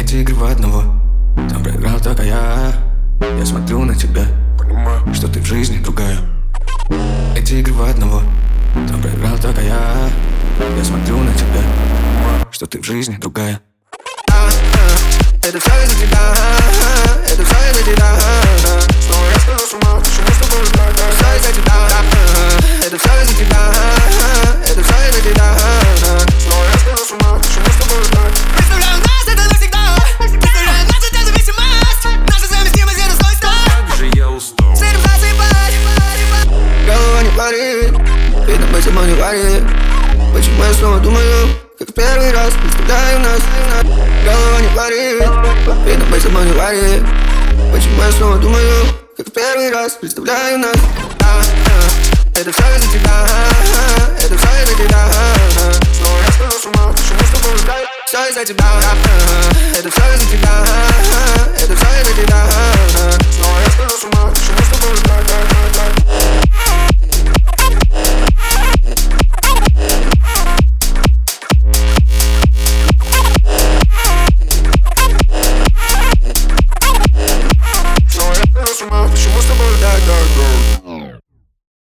Эти игры в одного, там проиграл только я. Я смотрю на тебя, понимаю, что ты в жизни другая. Эти игры в одного, там проиграл только я. Я смотрю на тебя, что ты в жизни другая. Это все из-за тебя, это все из-за тебя. Снова я схожу с ума, почему с тобой ждать? Все из-за тебя, это все из-за тебя, это все из-за тебя. Снова я схожу с ума, почему с тобой ждать? Представляю нас, это навсегда. Представляю нашу независимость, наша совместимость, это свой стар. Как же я устал. Следом засыпать, голова не варит, видно быть собой не варит. Почему я снова думаю, как в первый раз представляю нас? Голова не варит, видно быть собой не варит. Почему я снова думаю, как в первый раз представляю нас? Это все из-за тебя, это все из-за тебя. Снова я схожу с ума, почему с тобой ждать? Все из-за тебя, это все из-за тебя, это все из-за тебя. Снова